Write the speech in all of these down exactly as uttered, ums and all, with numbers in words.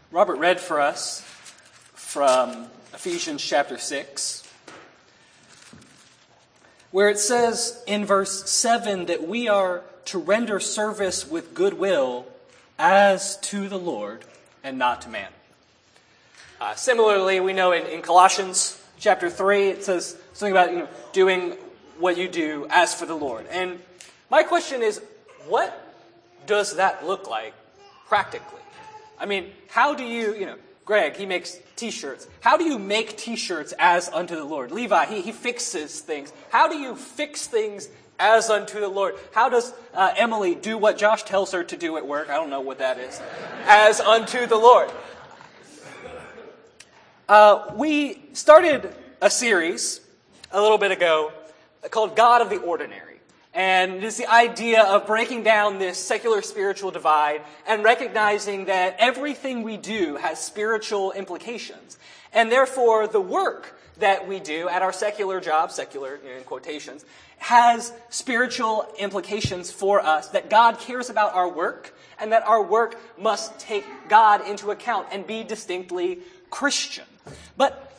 Robert read for us from Ephesians chapter six, where it says in verse seven that we are to render service with goodwill as to the Lord and not to man. Uh, similarly, we know in, in Colossians chapter three, it says something about you know doing what you do as for the Lord. And my question is, what does that look like practically? I mean, how do you, you know, Greg, he makes t-shirts. How do you make t-shirts as unto the Lord? Levi, he, he fixes things. How do you fix things as unto the Lord? How does uh, Emily do what Josh tells her to do at work? I don't know what that is. As unto the Lord. Uh, we started a series a little bit ago called God of the Ordinary. And it is the idea of breaking down this secular spiritual divide and recognizing that everything we do has spiritual implications. And therefore, the work that we do at our secular job, secular you know, in quotations, has spiritual implications for us, that God cares about our work, and that our work must take God into account and be distinctly Christian. But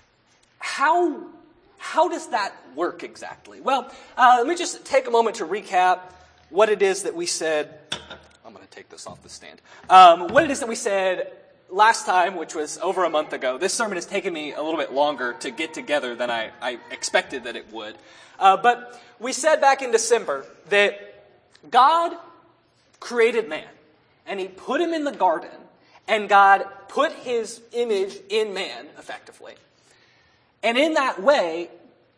how How does that work exactly? Well, uh, let me just take a moment to recap what it is that we said. I'm going to take this off the stand. Um, what it is that we said last time, which was over a month ago. This sermon has taken me a little bit longer to get together than I, I expected that it would. Uh, but we said back in December that God created man, and he put him in the garden, and God put his image in man, effectively. And in that way,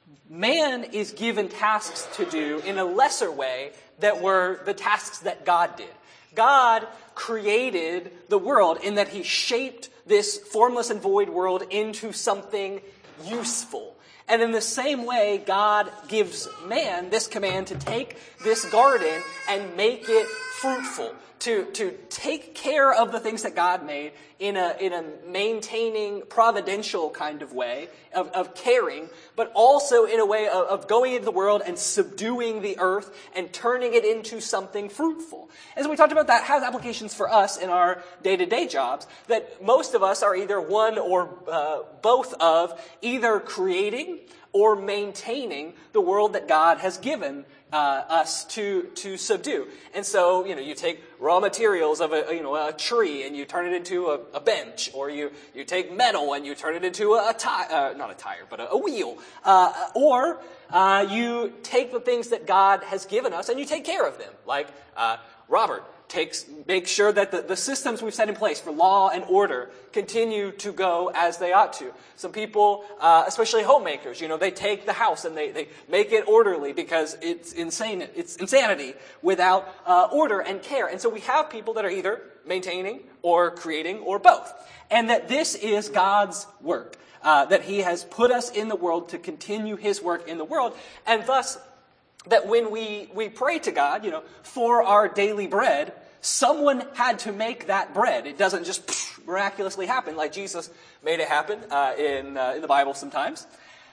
man is given tasks to do in a lesser way that were the tasks that God did. God created the world in that he shaped this formless and void world into something useful. And in the same way, God gives man this command to take this garden and make it fruitful. To, to take care of the things that God made in a, in a maintaining, providential kind of way of, of caring, but also in a way of, of going into the world and subduing the earth and turning it into something fruitful. And so we talked about that has applications for us in our day-to-day jobs, that most of us are either one or uh, both of either creating or maintaining the world that God has given Uh, us to to subdue. And so, you know, you take raw materials of a, you know, a tree and you turn it into a, a bench, or you, you take metal and you turn it into a, a tire, uh, not a tire, but a, a wheel. Uh, or uh, you take the things that God has given us and you take care of them. Like uh, Robert takes, makes sure that the, the systems we've set in place for law and order continue to go as they ought to. Some people, uh, especially homemakers, you know, they take the house and they, they make it orderly because it's insane, it's insanity without uh, order and care. And so we have people that are either maintaining or creating or both. And that this is God's work, uh, that he has put us in the world to continue his work in the world. And thus, that when we, we pray to God, you know, for our daily bread, someone had to make that bread. It doesn't just miraculously happen like Jesus made it happen uh, in, uh, in the Bible sometimes.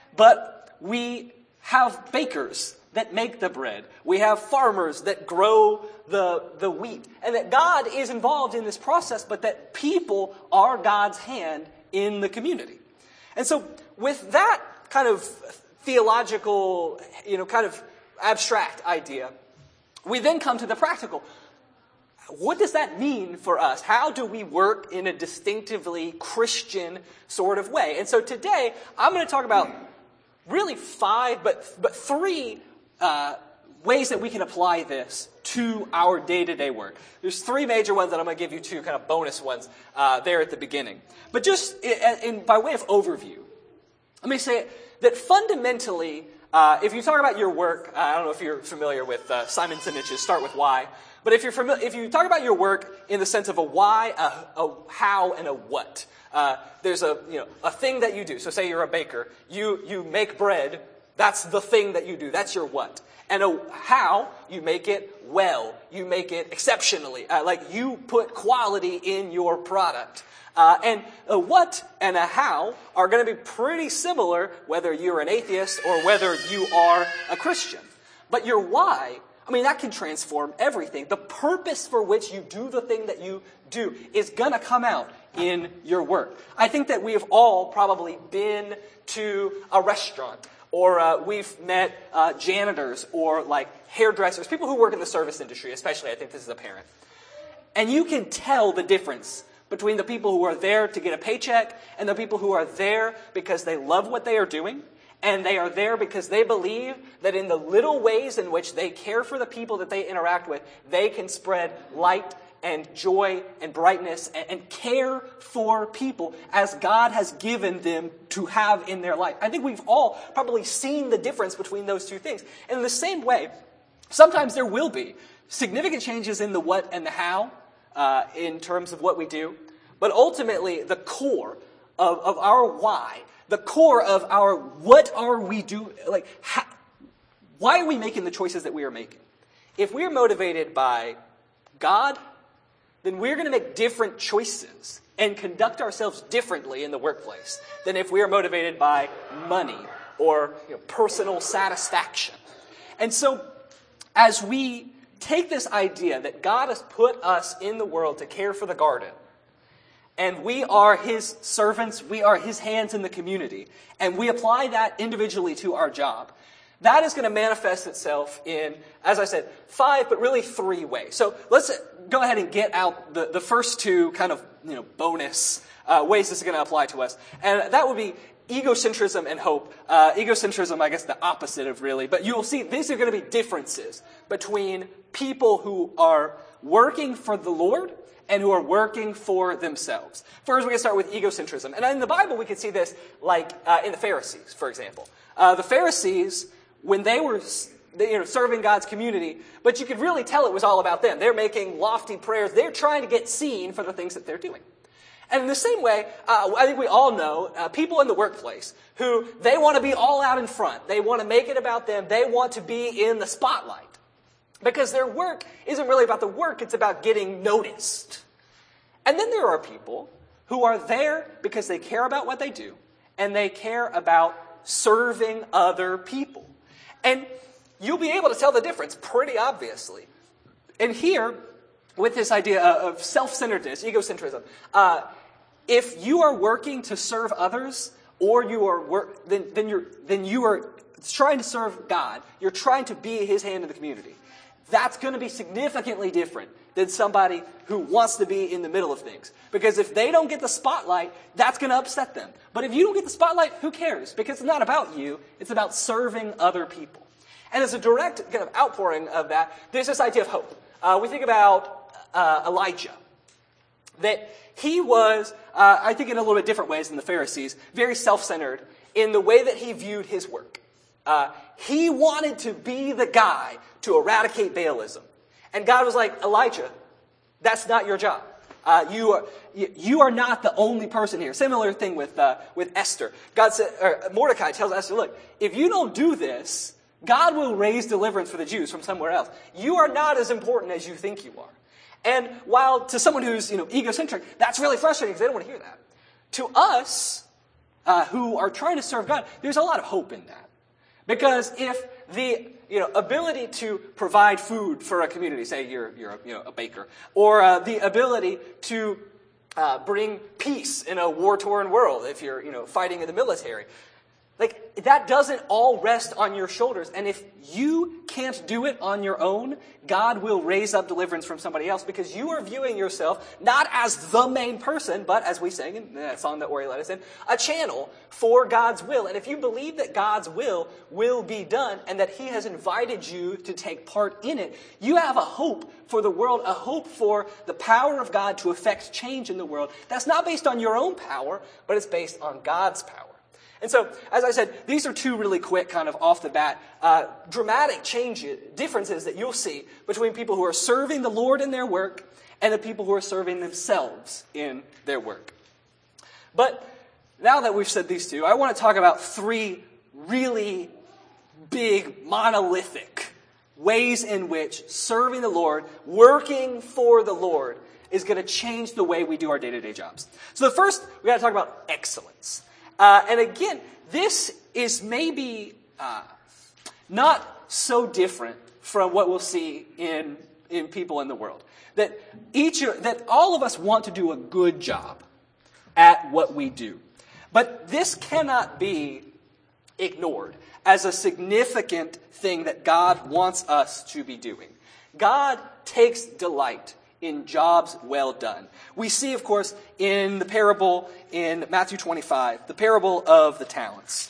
But we have bakers that make the bread. We have farmers that grow the, the wheat. And that God is involved in this process, but that people are God's hand in the community. And so with that kind of theological, you know, kind of abstract idea, we then come to the practical. What does that mean for us? How do we work in a distinctively Christian sort of way? And so today, I'm going to talk about really five, but but three uh, ways that we can apply this to our day-to-day work. There's three major ones that I'm going to give you two kind of bonus ones uh, there at the beginning. But just in, in, by way of overview, let me say that fundamentally, Uh, if you talk about your work, uh, I don't know if you're familiar with uh, Simon Sinek's Start With Why, but if you're familiar, if you talk about your work in the sense of a why, a, a how, and a what, uh, there's a you know a thing that you do. So say you're a baker, you you make bread. That's the thing that you do. That's your what. And a how, you make it well. You make it exceptionally. Uh, like you put quality in your product. Uh, and a what and a how are going to be pretty similar whether you're an atheist or whether you are a Christian. But your why I mean, that can transform everything. The purpose for which you do the thing that you do is going to come out in your work. I think that we have all probably been to a restaurant, or uh, we've met uh, janitors or like hairdressers, people who work in the service industry, especially. I think this is apparent. And you can tell the difference between the people who are there to get a paycheck and the people who are there because they love what they are doing, and they are there because they believe that in the little ways in which they care for the people that they interact with, they can spread light and joy and brightness and, and care for people as God has given them to have in their life. I think we've all probably seen the difference between those two things. And in the same way, sometimes there will be significant changes in the what and the how uh, in terms of what we do. But ultimately, the core of, of our why, the core of our what are we doing, like how, why are we making the choices that we are making? If we're motivated by God, then we're going to make different choices and conduct ourselves differently in the workplace than if we are motivated by money or you know, personal satisfaction. And so, as we take this idea that God has put us in the world to care for the garden, and we are His servants, we are His hands in the community, and we apply that individually to our job, that is going to manifest itself in, as I said, five, but really three ways. So let's go ahead and get out the, the first two kind of you know bonus uh, ways this is going to apply to us. And that would be egocentrism and hope. Uh, egocentrism, I guess the opposite of really. But you will see these are going to be differences between people who are working for the Lord and who are working for themselves. First, we're going to start with egocentrism. And in the Bible, we can see this like uh, in the Pharisees, for example. Uh, the Pharisees, when they were you know, serving God's community, but you could really tell it was all about them. They're making lofty prayers. They're trying to get seen for the things that they're doing. And in the same way, uh, I think we all know uh, people in the workplace who they want to be all out in front. They want to make it about them. They want to be in the spotlight. Because their work isn't really about the work, it's about getting noticed. And then there are people who are there because they care about what they do, and they care about serving other people. And you'll be able to tell the difference pretty obviously. And here, with this idea of self-centeredness, egocentrism, uh, if you are working to serve others, or you are work, then, then you're then you are trying to serve God, you're trying to be His hand in the community. That's going to be significantly different than somebody who wants to be in the middle of things. Because if they don't get the spotlight, that's going to upset them. But if you don't get the spotlight, who cares? Because it's not about you. It's about serving other people. And as a direct kind of outpouring of that, there's this idea of hope. Uh, we think about uh, Elijah. That he was, uh, I think in a little bit different ways than the Pharisees, very self-centered in the way that he viewed his work. Uh, he wanted to be the guy to eradicate Baalism. And God was like, Elijah, that's not your job. Uh, you are you, you are not the only person here. Similar thing with uh, with Esther. God said, or Mordecai tells Esther, look, if you don't do this, God will raise deliverance for the Jews from somewhere else. You are not as important as you think you are. And while to someone who's you know egocentric, that's really frustrating because they don't want to hear that. To us, uh, who are trying to serve God, there's a lot of hope in that. Because if the you know ability to provide food for a community, say you're you're a, you know, a baker, or uh, the ability to uh, bring peace in a war-torn world, if you're you know fighting in the military, like that doesn't all rest on your shoulders. And if you can't do it on your own, God will raise up deliverance from somebody else because you are viewing yourself not as the main person, but as we sang in that song that Ori led us in, a channel for God's will. And if you believe that God's will will be done and that He has invited you to take part in it, you have a hope for the world, a hope for the power of God to effect change in the world. That's not based on your own power, but it's based on God's power. And so, as I said, these are two really quick, kind of off the bat, uh, dramatic changes, differences that you'll see between people who are serving the Lord in their work and the people who are serving themselves in their work. But now that we've said these two, I want to talk about three really big, monolithic ways in which serving the Lord, working for the Lord, is going to change the way we do our day-to-day jobs. So the first, we got to talk about excellence. Uh, and again, this is maybe uh, not so different from what we'll see in, in people in the world. That each, that all of us want to do a good job at what we do. But this cannot be ignored as a significant thing that God wants us to be doing. God takes delight in jobs well done. We see, of course, in the parable in Matthew twenty-five, the parable of the talents,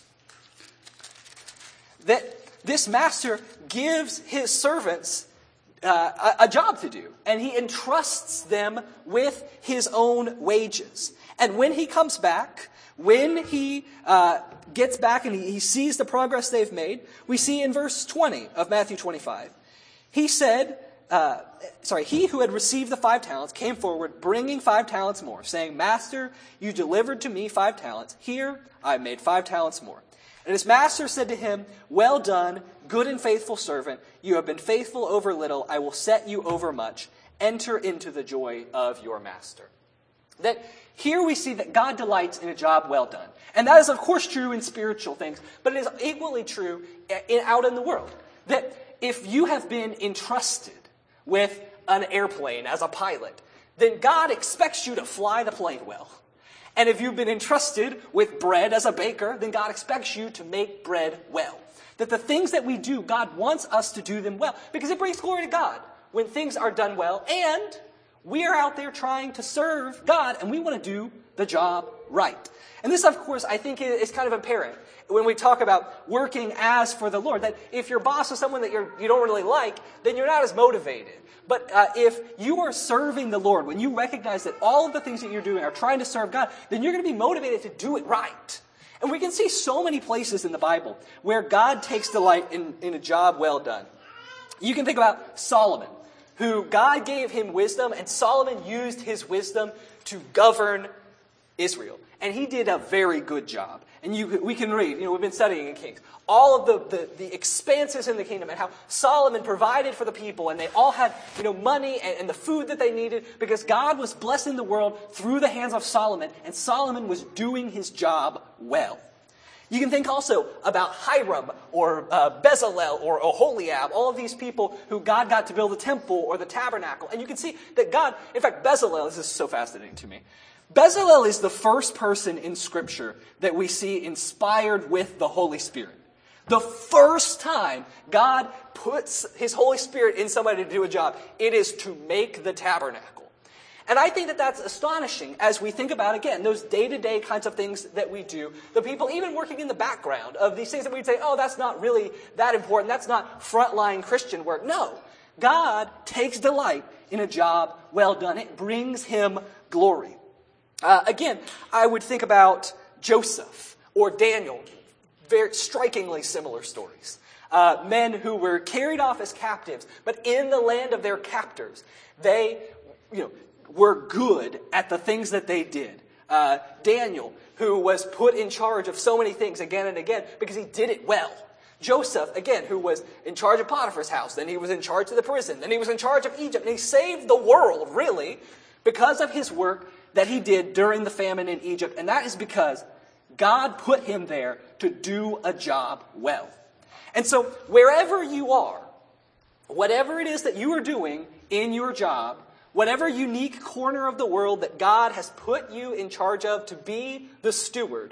that this master gives his servants uh, a, a job to do, and he entrusts them with his own wages. And when he comes back, when he uh, gets back and he, he sees the progress they've made, we see in verse twenty of Matthew twenty-five, he said, uh, sorry, he who had received the five talents came forward, bringing five talents more, saying, Master, you delivered to me five talents. Here I have made five talents more. And his master said to him, Well done, good and faithful servant. You have been faithful over little. I will set you over much. Enter into the joy of your master. That here we see that God delights in a job well done. And that is, of course, true in spiritual things, but it is equally true in, out in the world. That if you have been entrusted with an airplane as a pilot, then God expects you to fly the plane well. And if you've been entrusted with bread as a baker, then God expects you to make bread well. That the things that we do, God wants us to do them well, because it brings glory to God when things are done well, and we are out there trying to serve God, and we want to do the job right. And this, of course, I think is kind of apparent when we talk about working as for the Lord, that if your boss is someone that you're, you don't really like, then you're not as motivated. But uh, if you are serving the Lord, when you recognize that all of the things that you're doing are trying to serve God, then you're going to be motivated to do it right. And we can see so many places in the Bible where God takes delight in, in a job well done. You can think about Solomon, who God gave him wisdom, and Solomon used his wisdom to govern Israel. And he did a very good job. And you, we can read, you know, we've been studying in Kings, all of the, the, the expanses in the kingdom and how Solomon provided for the people, and they all had, you know, money and, and the food that they needed because God was blessing the world through the hands of Solomon, and Solomon was doing his job well. You can think also about Hiram or uh, Bezalel or Oholiab, all of these people who God got to build the temple or the tabernacle. And you can see that God, in fact, Bezalel, this is so fascinating to me. Bezalel is the first person in Scripture that we see inspired with the Holy Spirit. The first time God puts His Holy Spirit in somebody to do a job, it is to make the tabernacle. And I think that that's astonishing as we think about, again, those day-to-day kinds of things that we do. The people even working in the background of these things that we'd say, oh, that's not really that important. That's not frontline Christian work. No. God takes delight in a job well done. It brings Him glory. Uh, again, I would think about Joseph or Daniel. Very strikingly similar stories. Uh, men who were carried off as captives, but in the land of their captors, they, you know, were good at the things that they did. Uh, Daniel, who was put in charge of so many things again and again because he did it well. Joseph, again, who was in charge of Potiphar's house, then he was in charge of the prison, then he was in charge of Egypt, and he saved the world, really, because of his work that he did during the famine in Egypt, and that is because God put him there to do a job well. And so, wherever you are, whatever it is that you are doing in your job, whatever unique corner of the world that God has put you in charge of to be the steward,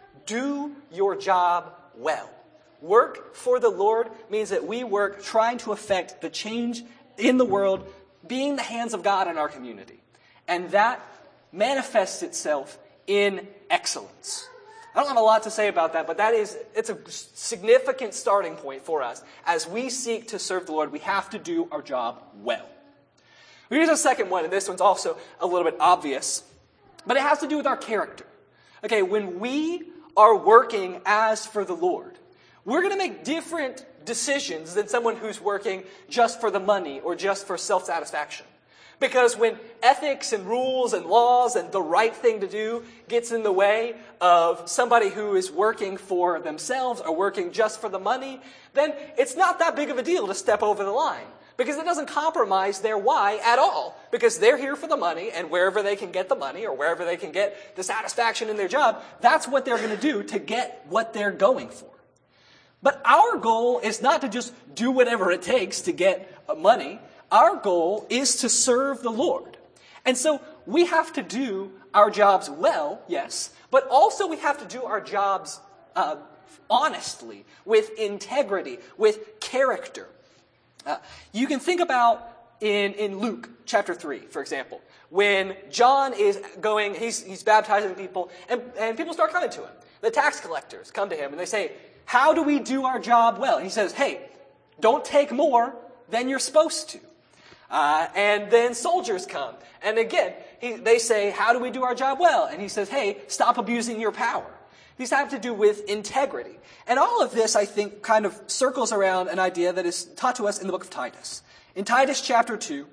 do your job well. Work for the Lord means that we work trying to affect the change in the world, being the hands of God in our community. And that manifests itself in excellence. I don't have a lot to say about that, but that is, it's a significant starting point for us. As we seek to serve the Lord, we have to do our job well. Here's a second one, and this one's also a little bit obvious, but it has to do with our character. Okay, when we are working as for the Lord, we're going to make different decisions than someone who's working just for the money or just for self-satisfaction. Because when ethics and rules and laws and the right thing to do gets in the way of somebody who is working for themselves or working just for the money, then it's not that big of a deal to step over the line. Because it doesn't compromise their why at all. Because they're here for the money, and wherever they can get the money or wherever they can get the satisfaction in their job, that's what they're going to do to get what they're going for. But our goal is not to just do whatever it takes to get money. Our goal is to serve the Lord. And so we have to do our jobs well, yes, but also we have to do our jobs uh, honestly, with integrity, with character. Uh, you can think about in, in Luke chapter three, for example, when John is going, he's, he's baptizing people, and, and people start coming to him. The tax collectors come to him and they say, how do we do our job well? And he says, hey, don't take more than you're supposed to. Uh, and then soldiers come. And again, he, they say, how do we do our job well? And he says, hey, stop abusing your power. These have to do with integrity. And all of this, I think, kind of circles around an idea that is taught to us in the book of Titus. In Titus chapter two,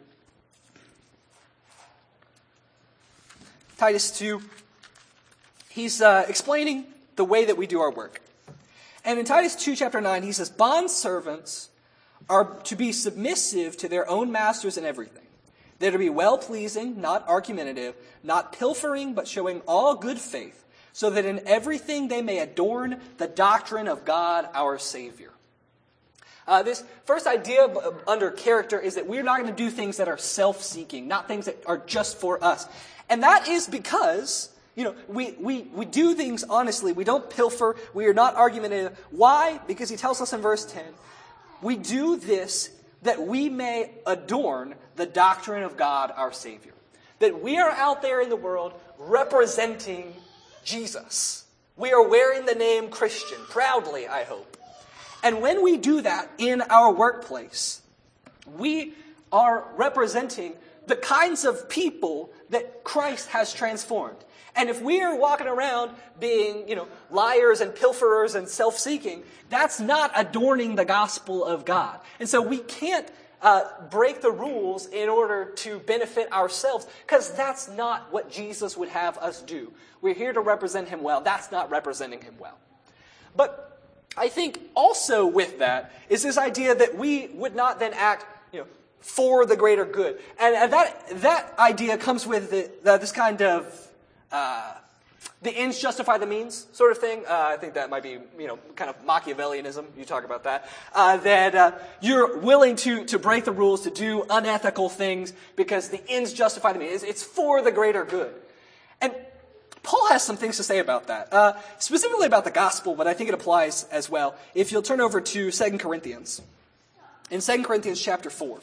Titus two, he's uh, explaining the way that we do our work. And in Titus two, chapter nine, he says, bondservants are to be submissive to their own masters in everything. They're to be well-pleasing, not argumentative, not pilfering, but showing all good faith, so that in everything they may adorn the doctrine of God our Savior. Uh, this first idea under character is that we're not going to do things that are self-seeking, not things that are just for us. And that is because, you know, we, we, we do things honestly. We don't pilfer. We are not argumentative. Why? Because he tells us in verse ten, we do this that we may adorn the doctrine of God our Savior. That we are out there in the world representing Jesus. We are wearing the name Christian, proudly, I hope. And when we do that in our workplace, we are representing the kinds of people that Christ has transformed. And if we are walking around being, you know, liars and pilferers and self-seeking, that's not adorning the gospel of God. And so we can't uh, break the rules in order to benefit ourselves, because that's not what Jesus would have us do. We're here to represent him well. That's not representing him well. But I think also with that is this idea that we would not then act, you know, for the greater good. And, and that that idea comes with the, the, this kind of uh, the ends justify the means sort of thing. Uh, I think that might be, you know, kind of Machiavellianism. You talk about that. Uh, that uh, you're willing to to break the rules, to do unethical things because the ends justify the means. It's, it's for the greater good. And Paul has some things to say about that, uh, specifically about the gospel, but I think it applies as well. If you'll turn over to Second Corinthians. In Second Corinthians chapter four.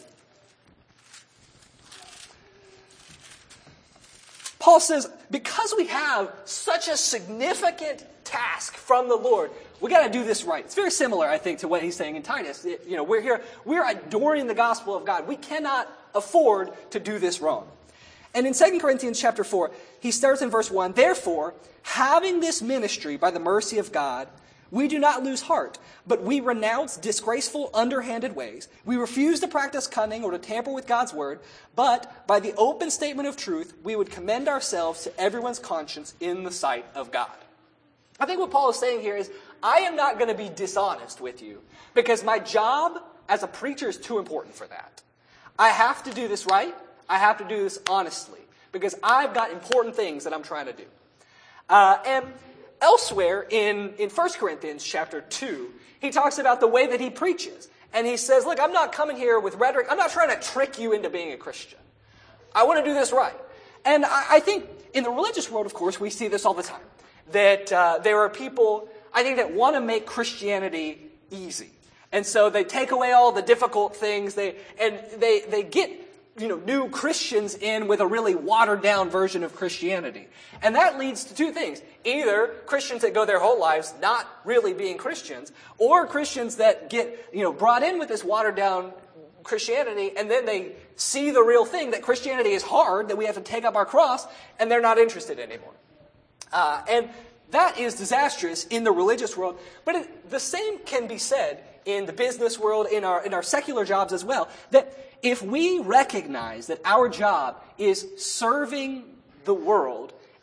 Paul says, because we have such a significant task from the Lord, we got to do this right. It's very similar, I think, to what he's saying in Titus. It, you know, we're here, we're adoring the gospel of God. We cannot afford to do this wrong. And in Second Corinthians chapter four, he starts in verse one, therefore, having this ministry by the mercy of God, we do not lose heart, but we renounce disgraceful, underhanded ways. We refuse to practice cunning or to tamper with God's word, but by the open statement of truth, we would commend ourselves to everyone's conscience in the sight of God. I think what Paul is saying here is, I am not going to be dishonest with you, because my job as a preacher is too important for that. I have to do this right. I have to do this honestly, because I've got important things that I'm trying to do. Uh, and elsewhere in, in First Corinthians chapter two, he talks about the way that he preaches. And he says, look, I'm not coming here with rhetoric. I'm not trying to trick you into being a Christian. I want to do this right. And I, I think in the religious world, of course, we see this all the time. That uh, there are people, I think, that want to make Christianity easy. And so they take away all the difficult things. They and they they get, you know, new Christians in with a really watered down version of Christianity. And that leads to two things. Either Christians that go their whole lives not really being Christians, or Christians that get, you know, brought in with this watered down Christianity, and then they see the real thing, that Christianity is hard, that we have to take up our cross, and they're not interested anymore. Uh, and that is disastrous in the religious world, but it, the same can be said in the business world, in our in our secular jobs as well, that if we recognize that our job is serving the world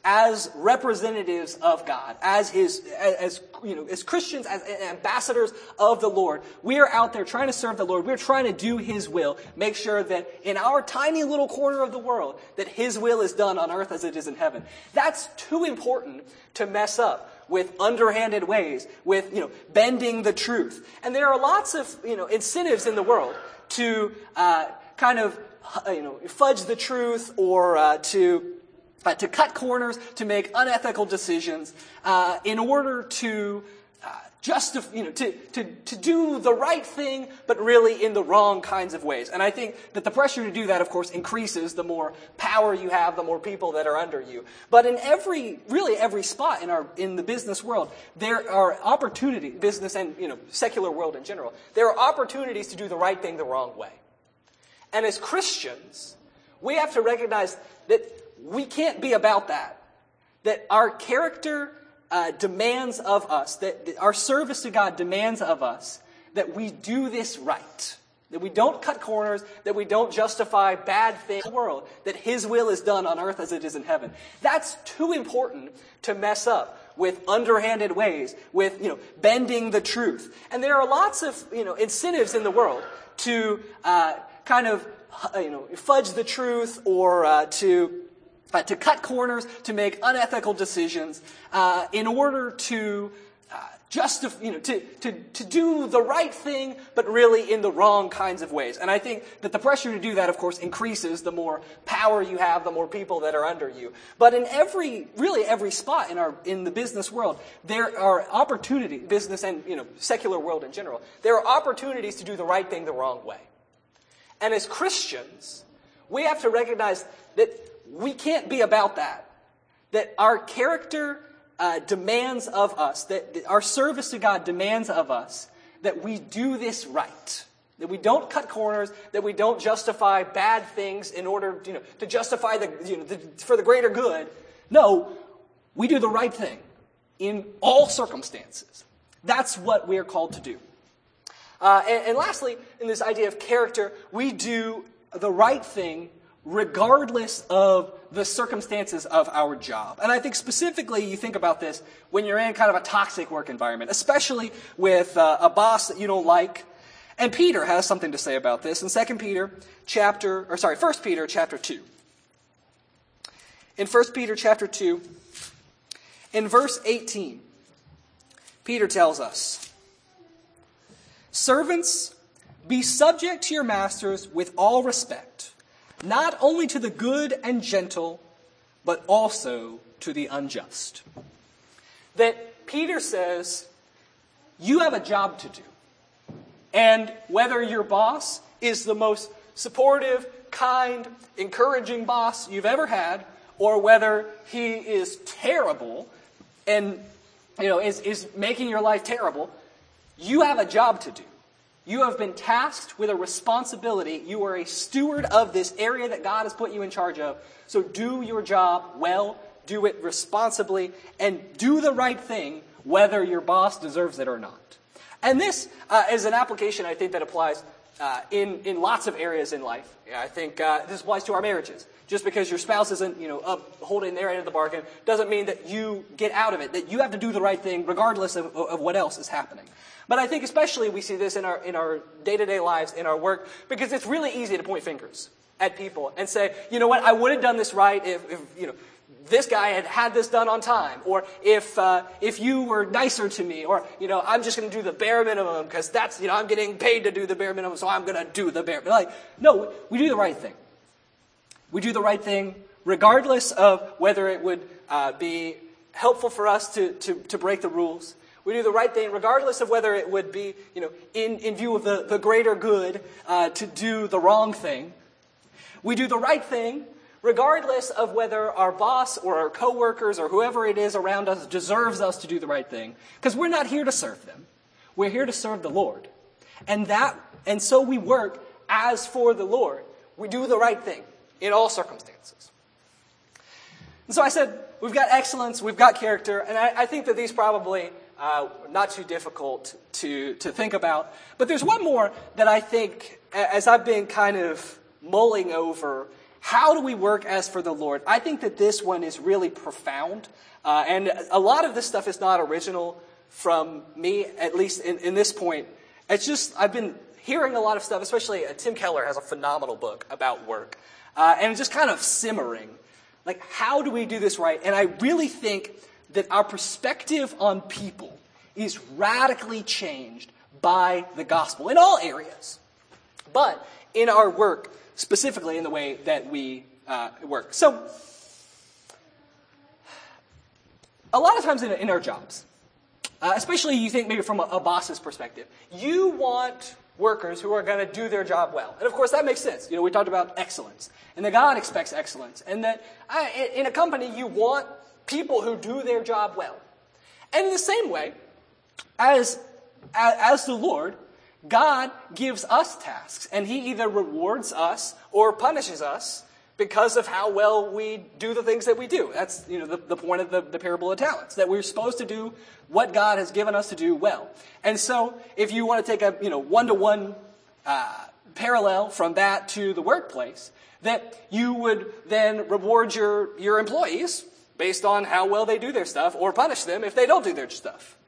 as representatives of God, as his, as, you know, as Christians, as ambassadors of the Lord. We are out there trying to serve the Lord. We're trying to do his will. Make sure that in our tiny little corner of the world, that his will is done on earth as it is in heaven. That's too important to mess up with underhanded ways, with, you know, bending the truth. And there are lots of, you know, incentives in the world to, uh, kind of, you know, fudge the truth or, uh, to, Uh, to cut corners, to make unethical decisions, uh, in order to uh, justify, you know, to, to, to do the right thing, but really in the wrong kinds of ways. And I think that the pressure to do that, of course, increases the more power you have, the more people that are under you. But in every, really every spot in our, in the business world, there are opportunities, business and, you know, secular world in general, there are opportunities to do the right thing the wrong way. And as Christians, we have to recognize that we can't be about that. That our character uh, demands of us, that, that our service to God demands of us, that we do this right. That we don't cut corners, that we don't justify bad things in the world, that his will is done on earth as it is in heaven. That's too important to mess up with underhanded ways, with, you know, bending the truth. And there are lots of, you know, incentives in the world to uh, kind of, you know, fudge the truth or uh, to Uh, to cut corners, to make unethical decisions, uh, in order to uh, justify, you know, to, to, to do the right thing, but really in the wrong kinds of ways. And I think that the pressure to do that, of course, increases the more power you have, the more people that are under you. But in every, really every spot in our, in the business world, there are opportunities, business and, you know, secular world in general, there are opportunities to do the right thing the wrong way. And as Christians, we have to recognize that we can't be about that. That our character uh, demands of us, that our service to God demands of us, that we do this right. That we don't cut corners, that we don't justify bad things in order, you know, to justify the, you know, the, for the greater good. No, we do the right thing in all circumstances. That's what we are called to do. Uh, and, and lastly, in this idea of character, we do the right thing regardless of the circumstances of our job. And I think specifically you think about this when you're in kind of a toxic work environment, especially with uh, a boss that you don't like. And Peter has something to say about this in Second Peter chapter, or sorry, First Peter chapter two. In First Peter chapter two, in verse eighteen, Peter tells us, "Servants, be subject to your masters with all respect, not only to the good and gentle, but also to the unjust." That Peter says, you have a job to do. And whether your boss is the most supportive, kind, encouraging boss you've ever had, or whether he is terrible and, you know, is, is making your life terrible, you have a job to do. You have been tasked with a responsibility. You are a steward of this area that God has put you in charge of. So do your job well, do it responsibly, and do the right thing whether your boss deserves it or not. And this uh, is an application, I think, that applies uh, in, in lots of areas in life. I think uh, this applies to our marriages. Just because your spouse isn't, you know, upholding their end of the bargain doesn't mean that you get out of it, that you have to do the right thing regardless of, of what else is happening. But I think especially we see this in our in our day-to-day lives, in our work, because it's really easy to point fingers at people and say, you know what, I would have done this right if, if you know, this guy had had this done on time, or if uh, if you were nicer to me, or, you know, I'm just going to do the bare minimum because that's, you know, I'm getting paid to do the bare minimum, so I'm going to do the bare minimum. Like, no, we do the right thing. We do the right thing regardless of whether it would uh, be helpful for us to, to, to break the rules. We do the right thing regardless of whether it would be, you know, in, in view of the, the greater good uh, to do the wrong thing. We do the right thing regardless of whether our boss or our coworkers or whoever it is around us deserves us to do the right thing. Because we're not here to serve them. We're here to serve the Lord. And that, and so we work as for the Lord. We do the right thing in all circumstances. And so I said, we've got excellence, we've got character, and I, I think that these probably uh, not too difficult to, to think about. But there's one more that I think, as I've been kind of mulling over how do we work as for the Lord? I think that this one is really profound. Uh, and a lot of this stuff is not original from me, at least in, in this point. It's just, I've been hearing a lot of stuff, especially uh, Tim Keller has a phenomenal book about work. Uh, and it's just kind of simmering. Like, how do we do this right? And I really think that our perspective on people is radically changed by the gospel in all areas. But in our work, specifically in the way that we uh, work. So, a lot of times in, in our jobs, uh, especially you think maybe from a, a boss's perspective, you want workers who are going to do their job well. And of course that makes sense. You know, we talked about excellence. And that God expects excellence. And that uh, in a company you want people who do their job well. And in the same way, as, as, as the Lord, God gives us tasks. And He either rewards us or punishes us because of how well we do the things that we do. That's, you know, the, the point of the, the parable of talents, that we're supposed to do what God has given us to do well. And so, if you want to take a, you know, one-to-one uh, parallel from that to the workplace, that you would then reward your, your employees based on how well they do their stuff, or punish them if they don't do their stuff.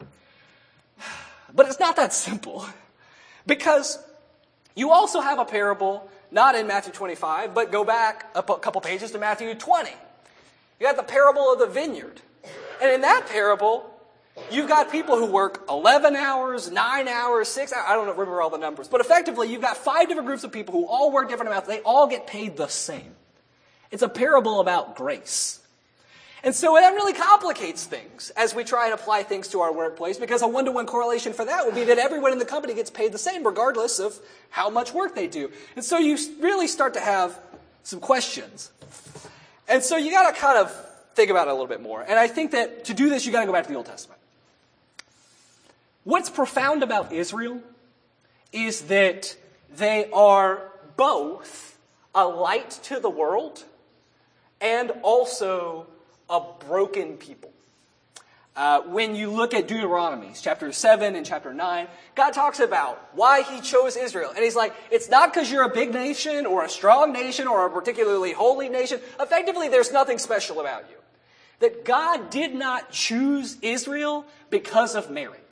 But it's not that simple. Because you also have a parable, not in Matthew twenty-five, but go back a couple pages to Matthew twenty. You got the parable of the vineyard. And in that parable, you've got people who work eleven hours, nine hours, six hours. I don't remember all the numbers. But effectively, you've got five different groups of people who all work different amounts. They all get paid the same. It's a parable about grace. And so that really complicates things as we try and apply things to our workplace, because a one-to-one correlation for that would be that everyone in the company gets paid the same regardless of how much work they do. And so you really start to have some questions. And so you got to kind of think about it a little bit more. And I think that to do this, you got to go back to the Old Testament. What's profound about Israel is that they are both a light to the world and also a broken people. Uh, when you look at Deuteronomy, chapter seven and chapter nine, God talks about why He chose Israel. And He's like, it's not because you're a big nation or a strong nation or a particularly holy nation. Effectively, there's nothing special about you. That God did not choose Israel because of merit.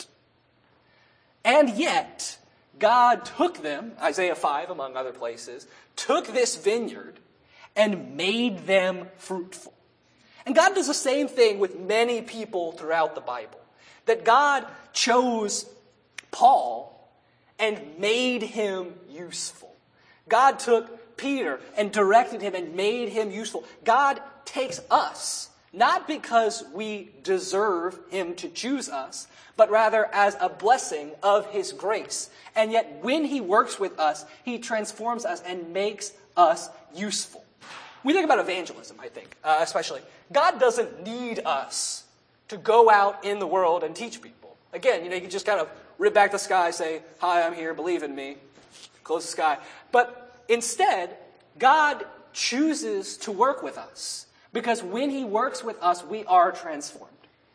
And yet, God took them, Isaiah five among other places, took this vineyard and made them fruitful. And God does the same thing with many people throughout the Bible. That God chose Paul and made him useful. God took Peter and directed him and made him useful. God takes us, not because we deserve Him to choose us, but rather as a blessing of His grace. And yet when He works with us, He transforms us and makes us useful. We think about evangelism, I think, uh, especially. God doesn't need us to go out in the world and teach people. Again, you know, you can just kind of rip back the sky, say, hi, I'm here, believe in me, close the sky. But instead, God chooses to work with us, because when He works with us, we are transformed.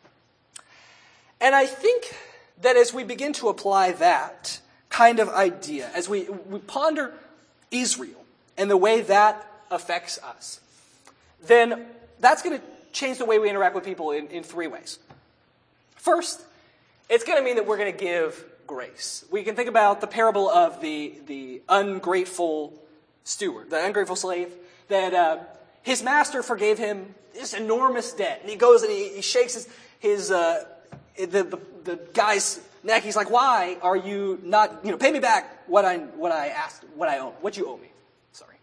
And I think that as we begin to apply that kind of idea, as we, we ponder Israel and the way that affects us, then that's going to change the way we interact with people in, in three ways. First, it's going to mean that we're going to give grace. We can think about the parable of the, the ungrateful steward, the ungrateful slave, that uh, his master forgave him this enormous debt. And he goes and he, he shakes his, his uh, the, the, the guy's neck. He's like, why are you not, you know, pay me back what I, what I asked, what I owe, what you owe me. Sorry.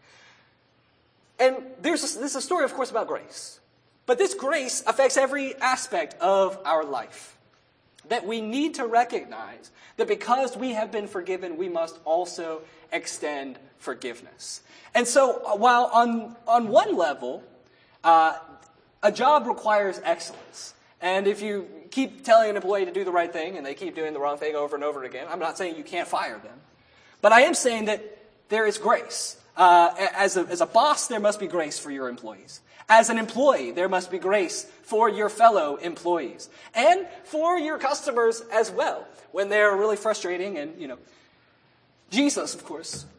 And there's a, this is a story, of course, about grace. But this grace affects every aspect of our life. That we need to recognize that because we have been forgiven, we must also extend forgiveness. And so, while on, on one level, uh, a job requires excellence. And if you keep telling an employee to do the right thing and they keep doing the wrong thing over and over again, I'm not saying you can't fire them. But I am saying that there is grace. Uh, as a, as a boss, there must be grace for your employees. As an employee, there must be grace for your fellow employees. And for your customers as well, when they're really frustrating. And, you know, Jesus, of course,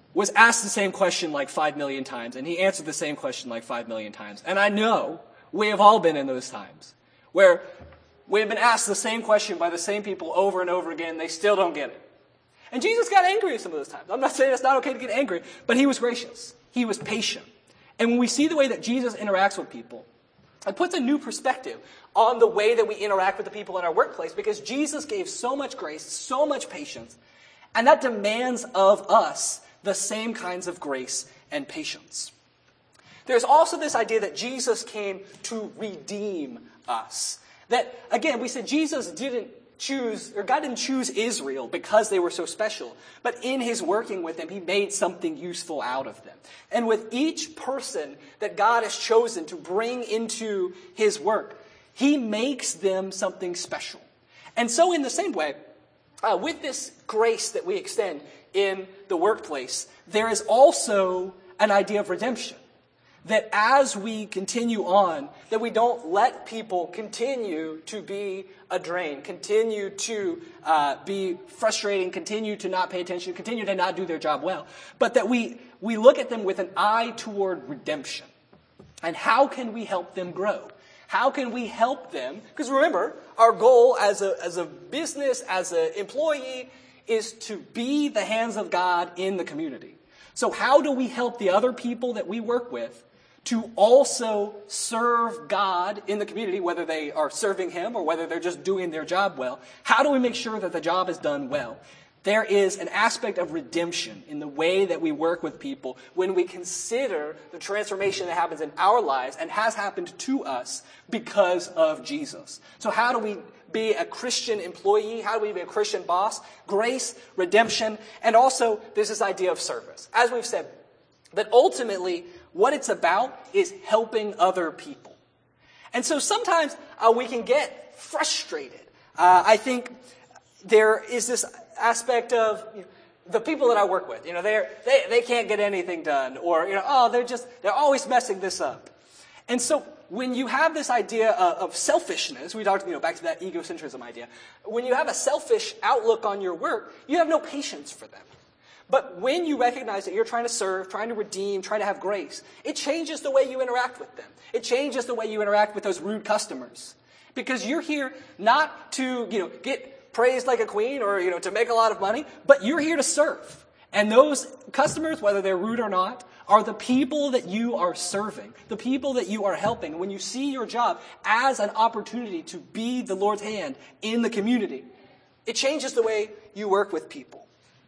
was asked the same question like five million times, and he answered the same question like five million times. And I know we have all been in those times where we have been asked the same question by the same people over and over again, and they still don't get it. And Jesus got angry some of those times. I'm not saying it's not okay to get angry, but he was gracious. He was patient. And when we see the way that Jesus interacts with people, it puts a new perspective on the way that we interact with the people in our workplace, because Jesus gave so much grace, so much patience, and that demands of us the same kinds of grace and patience. There's also this idea that Jesus came to redeem us. That, again, we said Jesus didn't choose, or God didn't choose Israel because they were so special, but in his working with them, he made something useful out of them. And with each person that God has chosen to bring into his work, he makes them something special. And so in the same way, uh, with this grace that we extend in the workplace, there is also an idea of redemption. That as we continue on, that we don't let people continue to be a drain, continue to uh, be frustrating, continue to not pay attention, continue to not do their job well, but that we, we look at them with an eye toward redemption. And how can we help them grow? How can we help them? Because remember, our goal as a, as a business, as an employee, is to be the hands of God in the community. So how do we help the other people that we work with to also serve God in the community, whether they are serving him or whether they're just doing their job well? How do we make sure that the job is done well? There is an aspect of redemption in the way that we work with people when we consider the transformation that happens in our lives and has happened to us because of Jesus. So how do we be a Christian employee? How do we be a Christian boss? Grace, redemption, and also there's this idea of service. As we've said, that ultimately what it's about is helping other people. And so sometimes uh, we can get frustrated. Uh, I think there is this aspect of, you know, the people that I work with, you know, they're, they they can't get anything done, or, you know, oh, they're just, they're always messing this up. And so when you have this idea of, of selfishness, we talked, you know, back to that egocentrism idea, when you have a selfish outlook on your work, you have no patience for them. But when you recognize that you're trying to serve, trying to redeem, trying to have grace, it changes the way you interact with them. It changes the way you interact with those rude customers. Because you're here not to, you know, get praised like a queen or, you know, to make a lot of money, but you're here to serve. And those customers, whether they're rude or not, are the people that you are serving, the people that you are helping. When you see your job as an opportunity to be the Lord's hand in the community, it changes the way you work with people.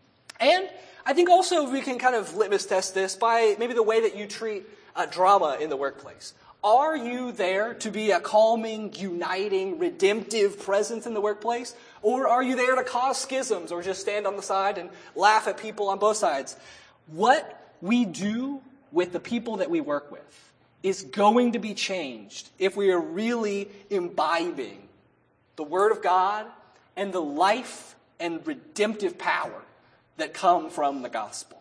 And I think also we can kind of litmus test this by maybe the way that you treat uh, drama in the workplace. Are you there to be a calming, uniting, redemptive presence in the workplace? Or are you there to cause schisms or just stand on the side and laugh at people on both sides? What we do with the people that we work with is going to be changed if we are really imbibing the Word of God and the life and redemptive power that come from the gospel.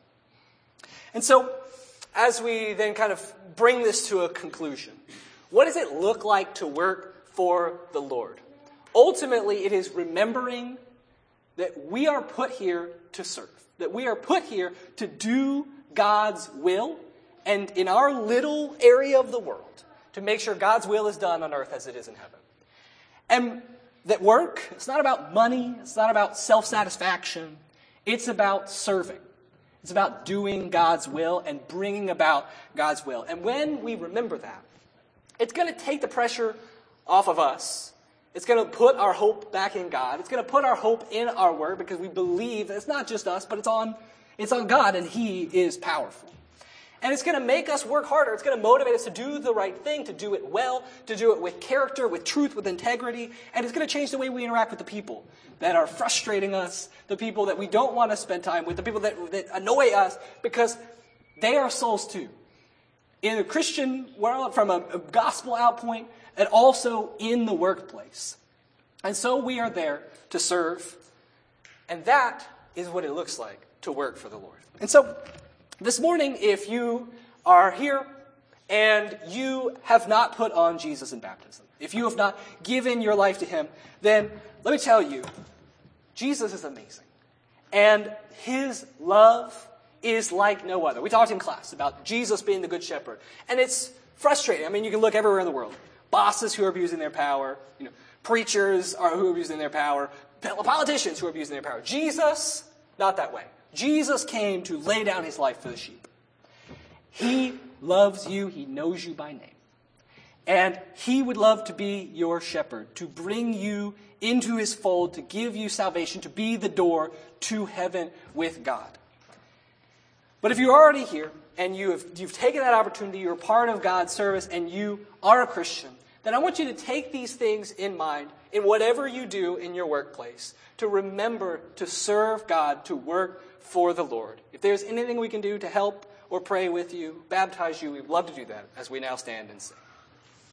And so, as we then kind of bring this to a conclusion, what does it look like to work for the Lord? Ultimately, it is remembering that we are put here to serve, that we are put here to do God's will, and in our little area of the world, to make sure God's will is done on earth as it is in heaven. And that work, it's not about money, it's not about self-satisfaction, it's about serving. It's about doing God's will and bringing about God's will. And when we remember that, it's going to take the pressure off of us. It's going to put our hope back in God. It's going to put our hope in our word because we believe that it's not just us, but it's on, it's on God, and He is powerful. And it's going to make us work harder. It's going to motivate us to do the right thing, to do it well, to do it with character, with truth, with integrity. And it's going to change the way we interact with the people that are frustrating us, the people that we don't want to spend time with, the people that, that annoy us, because they are souls too. In a Christian world, from a, a gospel outpoint, and also in the workplace. And so we are there to serve. And that is what it looks like to work for the Lord. And so this morning, if you are here and you have not put on Jesus in baptism, if you have not given your life to Him, then let me tell you, Jesus is amazing. And His love, is like no other. We talked in class about Jesus being the good shepherd. And it's frustrating. I mean, you can look everywhere in the world. Bosses who are abusing their power, you know, preachers are who are abusing their power, politicians who are abusing their power. Jesus, not that way. Jesus came to lay down his life for the sheep. He loves you. He knows you by name. And he would love to be your shepherd, to bring you into his fold, to give you salvation, to be the door to heaven with God. But if you're already here and you have, you've taken that opportunity, you're part of God's service, and you are a Christian, then I want you to take these things in mind in whatever you do in your workplace, to remember to serve God, to work for the Lord. If there's anything we can do to help or pray with you, baptize you, we'd love to do that as we now stand and sing.